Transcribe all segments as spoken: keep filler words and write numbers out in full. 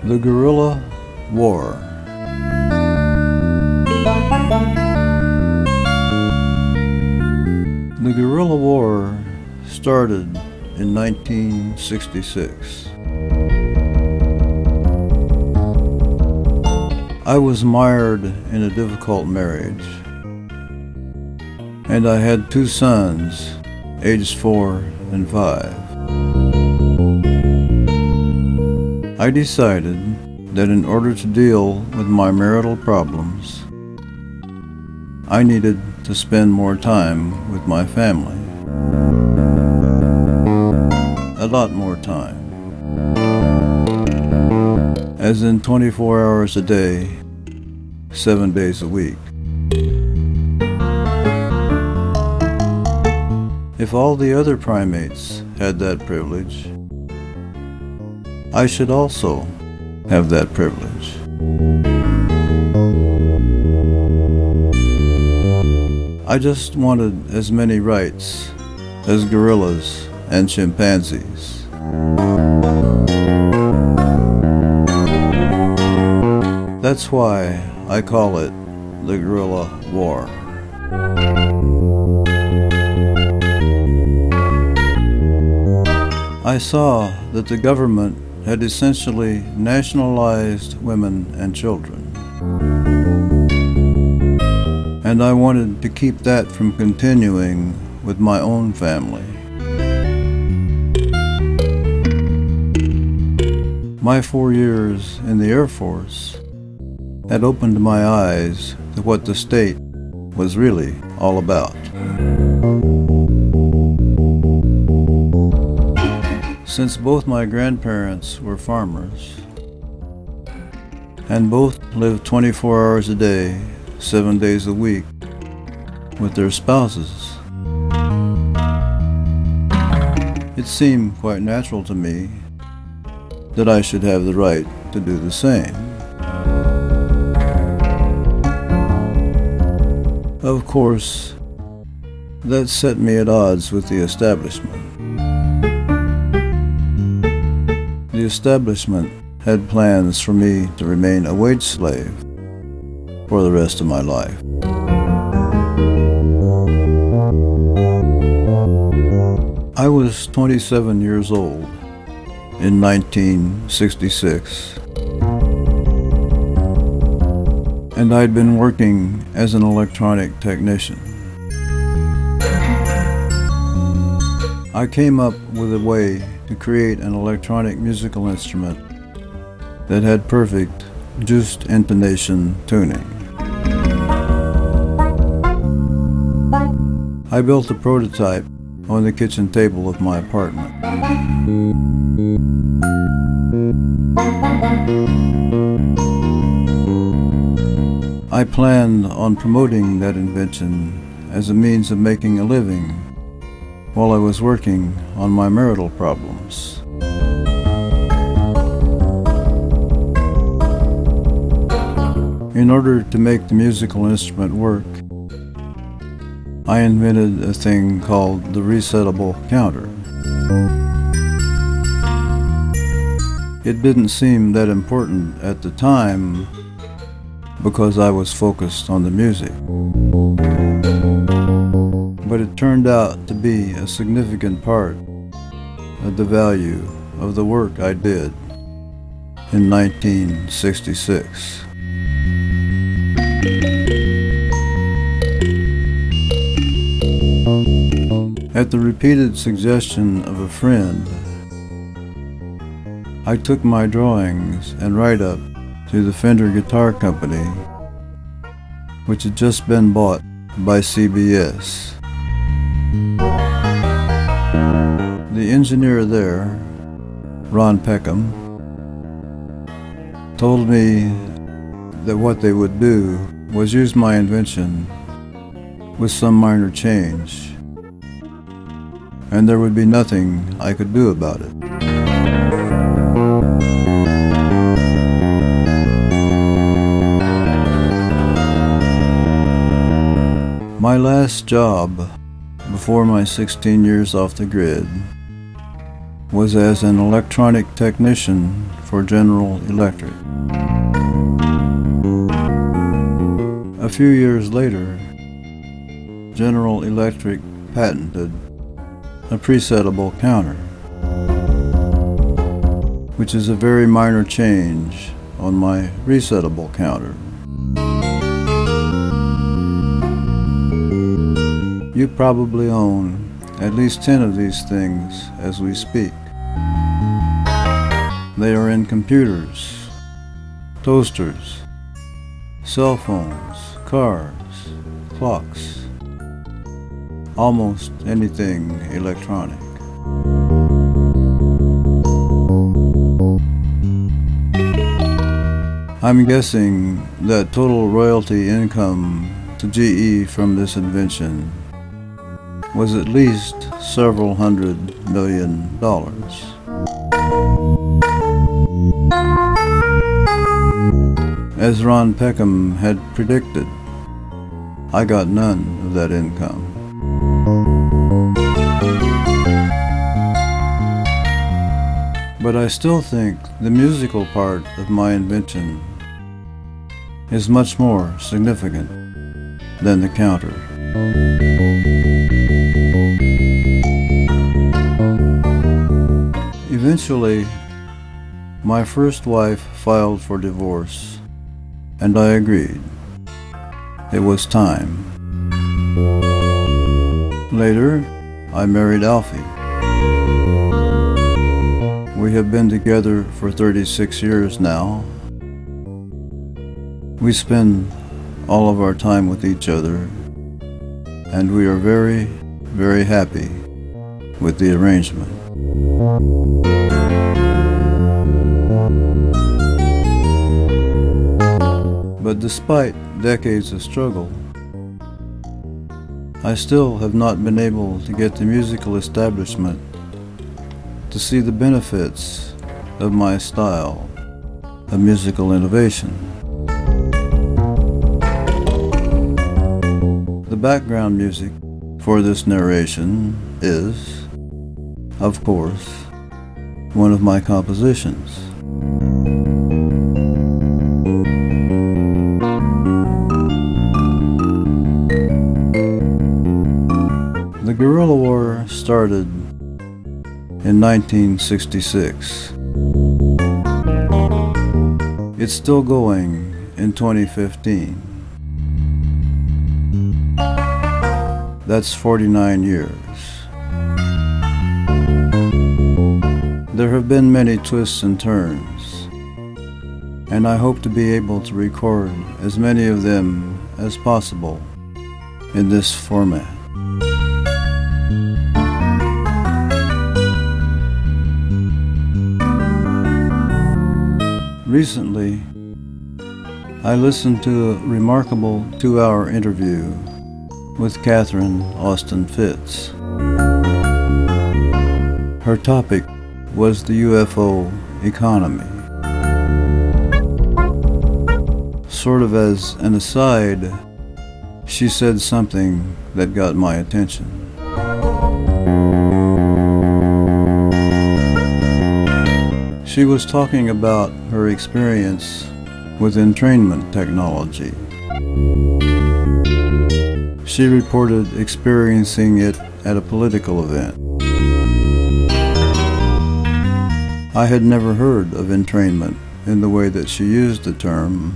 The Guerrilla War. The Guerrilla War started in nineteen sixty-six. I was mired in a difficult marriage, and I had two sons, aged four and five. I decided that in order to deal with my marital problems, I needed to spend more time with my family. A lot more time. As in twenty-four hours a day, seven days a week. If all the other primates had that privilege, I should also have that privilege. I just wanted as many rights as gorillas and chimpanzees. That's why I call it the Guerrilla War. I saw that the government had essentially nationalized women and children. And I wanted to keep that from continuing with my own family. My four years in the Air Force had opened my eyes to what the state was really all about. Since both my grandparents were farmers, and both lived twenty-four hours a day, seven days a week, with their spouses, it seemed quite natural to me that I should have the right to do the same. Of course, that set me at odds with the establishment. The establishment had plans for me to remain a wage slave for the rest of my life. I was twenty-seven years old in nineteen sixty-six, and I'd been working as an electronic technician. I came up with a way to create an electronic musical instrument that had perfect just intonation tuning. I built a prototype on the kitchen table of my apartment. I planned on promoting that invention as a means of making a living while I was working on my marital problems. In order to make the musical instrument work, I invented a thing called the resettable counter. It didn't seem that important at the time because I was focused on the music. But it turned out to be a significant part of the value of the work I did in nineteen sixty-six. At the repeated suggestion of a friend, I took my drawings and write-up to the Fender Guitar Company, which had just been bought by C B S. The engineer there, Ron Peckham, told me that what they would do was use my invention with some minor change, and there would be nothing I could do about it. My last job before my sixteen years off the grid was as an electronic technician for General Electric. A few years later, General Electric patented a presettable counter, which is a very minor change on my resettable counter. You probably own at least ten of these things as we speak. They are in computers, toasters, cell phones, cars, clocks, almost anything electronic. I'm guessing that total royalty income to G E from this invention was at least several hundred million dollars. As Ron Peckham had predicted, I got none of that income. But I still think the musical part of my invention is much more significant than the counter. Eventually, my first wife filed for divorce, and I agreed. It was time. Later, I married Alfie. We have been together for thirty-six years now. We spend all of our time with each other, and we are very, very happy with the arrangement. But despite decades of struggle, I still have not been able to get the musical establishment to see the benefits of my style of musical innovation. The background music for this narration is, of course, one of my compositions. The guerrilla war started in nineteen sixty-six. It's still going in twenty fifteen. That's forty-nine years. There have been many twists and turns, and I hope to be able to record as many of them as possible in this format. Recently, I listened to a remarkable two-hour interview with Catherine Austin Fitts. Her topic was the U F O economy. Sort of as an aside, she said something that got my attention. She was talking about her experience with entrainment technology. She reported experiencing it at a political event. I had never heard of entrainment in the way that she used the term,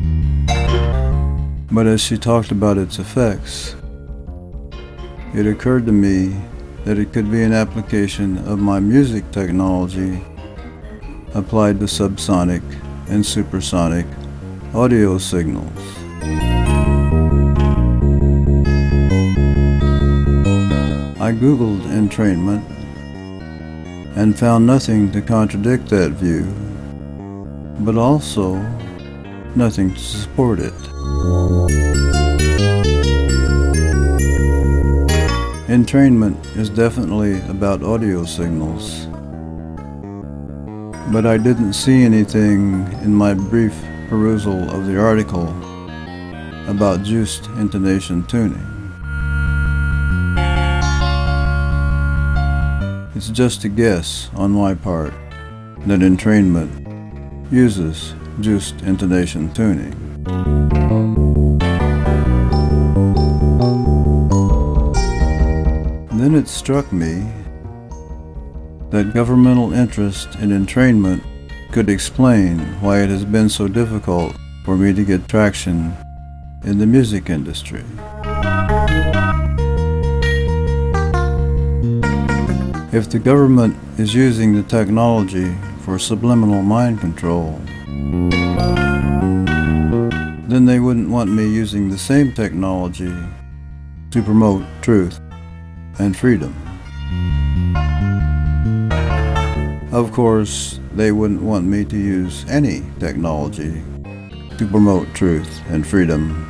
but as she talked about its effects, it occurred to me that it could be an application of my music technology applied to subsonic and supersonic audio signals. I Googled entrainment and found nothing to contradict that view, but also nothing to support it. Entrainment is definitely about audio signals, but I didn't see anything in my brief perusal of the article about juiced intonation tuning. It's just a guess on my part that entrainment uses juiced intonation tuning. Then it struck me that governmental interest in entrainment could explain why it has been so difficult for me to get traction in the music industry. If the government is using the technology for subliminal mind control, then they wouldn't want me using the same technology to promote truth and freedom. Of course, they wouldn't want me to use any technology to promote truth and freedom.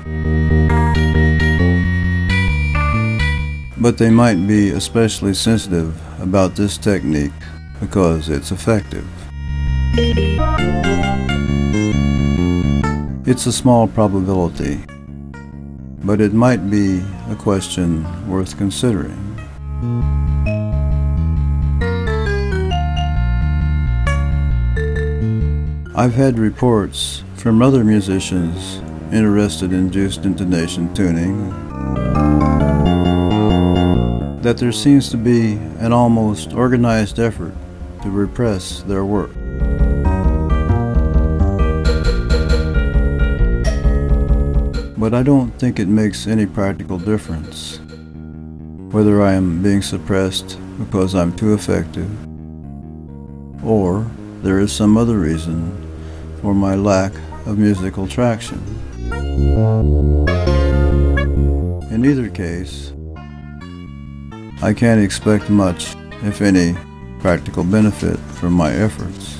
But they might be especially sensitive about this technique because it's effective. It's a small probability, but it might be a question worth considering. I've had reports from other musicians interested in juiced intonation tuning that there seems to be an almost organized effort to repress their work. But I don't think it makes any practical difference whether I am being suppressed because I'm too effective or there is some other reason for my lack of musical traction. In either case, I can't expect much, if any, practical benefit from my efforts.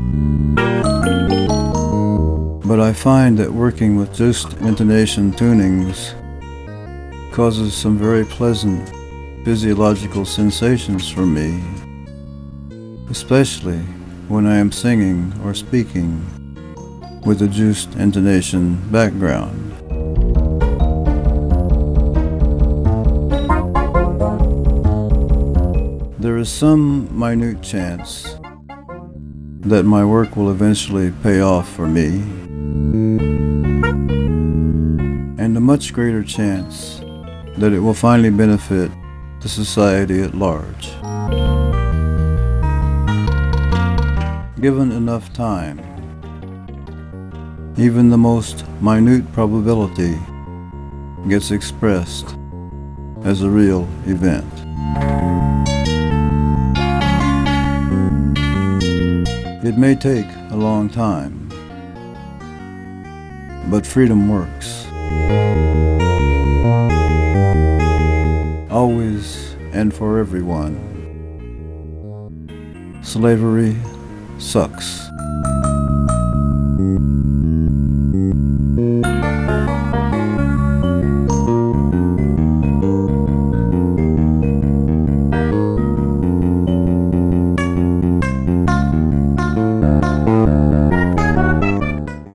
But I find that working with juiced intonation tunings causes some very pleasant physiological sensations for me, especially when I am singing or speaking with a juiced intonation background. There is some minute chance that my work will eventually pay off for me, and a much greater chance that it will finally benefit the society at large. Given enough time, even the most minute probability gets expressed as a real event. It may take a long time, but freedom works. Always and for everyone. Slavery sucks.